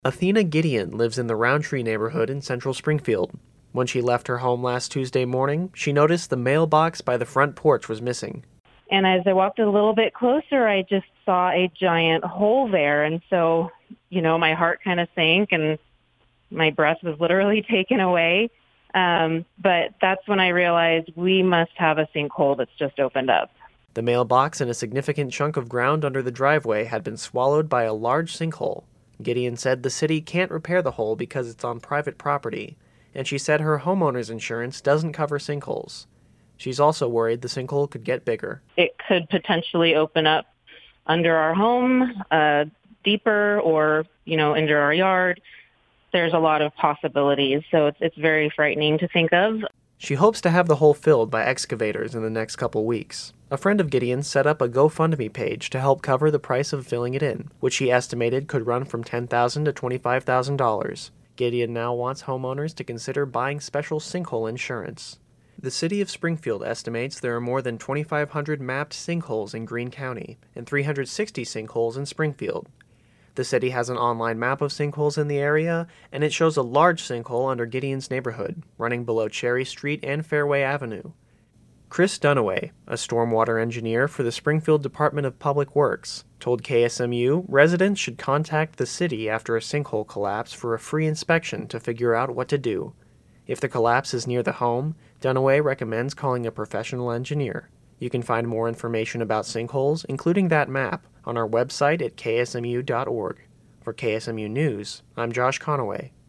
Athena Gideon lives in the Roundtree neighborhood in central Springfield. When she left her home last Tuesday morning, she noticed the mailbox by the front porch was missing. And as I walked a little bit closer, I just saw a giant hole there. And so, my heart kind of sank and my breath was literally taken away. But that's when I realized we must have a sinkhole that's just opened up. The mailbox and a significant chunk of ground under the driveway had been swallowed by a large sinkhole. Gideon said the city can't repair the hole because it's on private property, and she said her homeowner's insurance doesn't cover sinkholes. She's also worried the sinkhole could get bigger. It could potentially open up under our home, deeper, or, into our yard. There's a lot of possibilities, so it's very frightening to think of. She hopes to have the hole filled by excavators in the next couple weeks. A friend of Gideon's set up a GoFundMe page to help cover the price of filling it in, which she estimated could run from $10,000 to $25,000. Gideon now wants homeowners to consider buying special sinkhole insurance. The city of Springfield estimates there are more than 2,500 mapped sinkholes in Greene County and 360 sinkholes in Springfield. The city has an online map of sinkholes in the area, and it shows a large sinkhole under Gideon's neighborhood, running below Cherry Street and Fairway Avenue. Chris Dunaway, a stormwater engineer for the Springfield Department of Public Works, told KSMU residents should contact the city after a sinkhole collapse for a free inspection to figure out what to do. If the collapse is near the home, Dunaway recommends calling a professional engineer. You can find more information about sinkholes, including that map, on our website at ksmu.org. For KSMU News, I'm Josh Conaway.